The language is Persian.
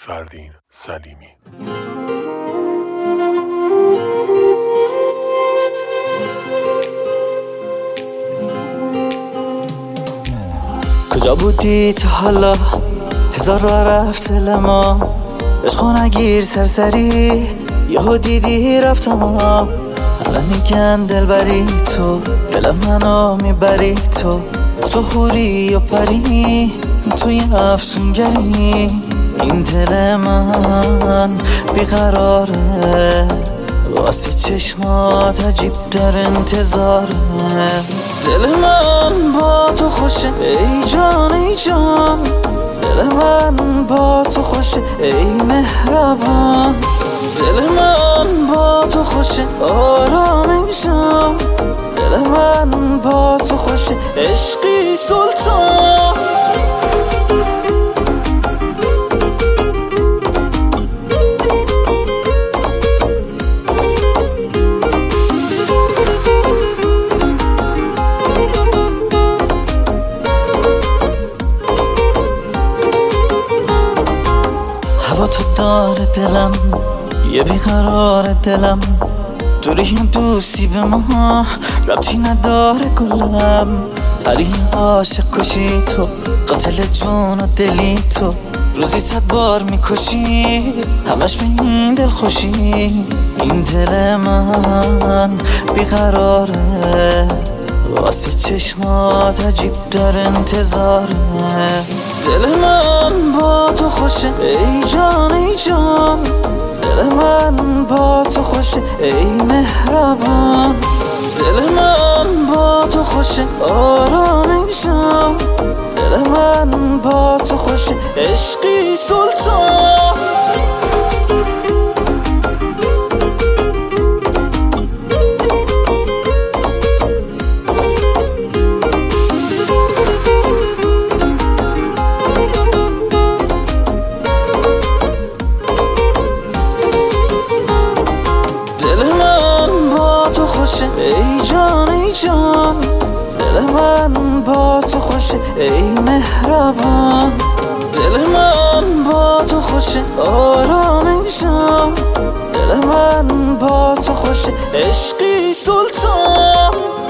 فردین سلیمی. کجا بودی تا حالا؟ هزار راه رفت دل ما، عشقو نگیر سرسری، یهو دیدی رفتم. الان میگن دلبری تو، دل منو میبری تو حوری یا پری، توی افسونگری. این دل من بیقراره، واسه چشمات عجیب در انتظاره. دل من با تو خوشه ای جان ای جان، دل من با تو خوشه ای مهربان. دل من با تو خوشه آرام ای جان، دل من با تو خوشه عشقی سلطان. هوا تو داره دلم، یه بیقرار دلم، دوری هم دوستی به ما ربطی نداره گلم. پری عاشق کشی تو، قاتل جون و دلی تو، روزی 100 بار میکشی، همش به این دل خوشی. این دل من بیقراره، واسه چشمات عجیب در انتظاره. دل من با تو خوشه ای جان ای جان، دل من با تو خوشه ای مهربان. دل من با تو خوشه آرام ای جان، دل من با تو خوشه عشقی سلطان. ای جان ای جان، دل من با تو خوشه ای مهربان. دل من با تو خوشه آرام ای جان، دل من با تو خوشه عشقی سلطان.